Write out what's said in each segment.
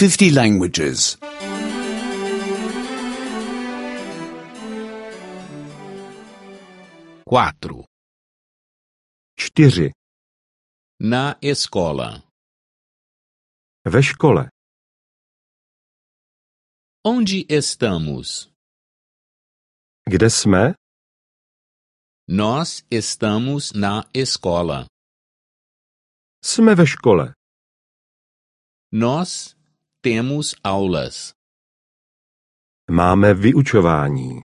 50 languages. 4. 4. Na escola. Ve škole. Onde estamos? Kde jsme? Nós estamos na escola. Jsme ve škole. Nós temos aulas. Máme vyučování.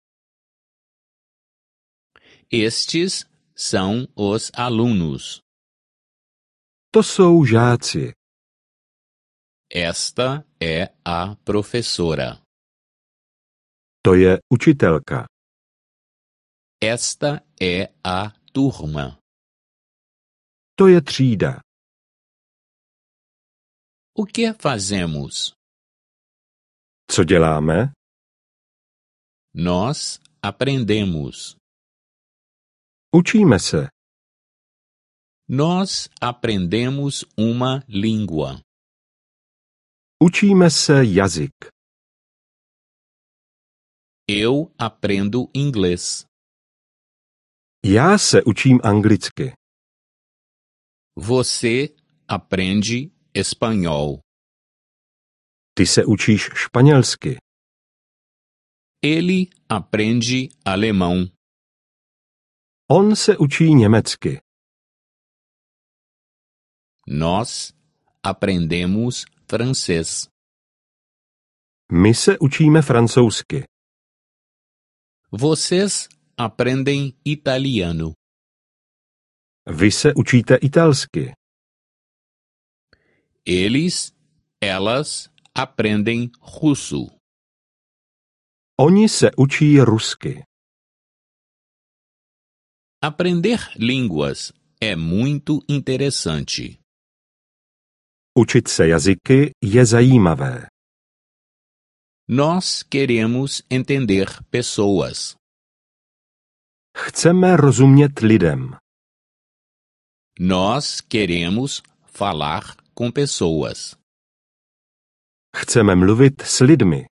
Estes são os alunos. To jsou žáci. Esta é a professora. To je učitelka. Esta é a turma. To je třída. O que fazemos? Co děláme? Nós aprendemos. Učíme se. Nós aprendemos uma língua. Učíme se jazyk. Eu aprendo inglês. Já se učím anglicky. Você aprende espanhol. Ty se učíš španělsky. Ele aprende alemão. On se učí německy. Nós aprendemos francês. My se učíme francouzsky. Vocês aprendem italiano. Vy se učíte italsky. Elas aprendem russo. Oni se učí rusky. Aprender línguas é muito interessante. Učit se jazyky je zajímavé. Nós queremos entender pessoas. Chceme rozumět lidem. Nós queremos falar com pessoas. Chceme mluvit s lidmi.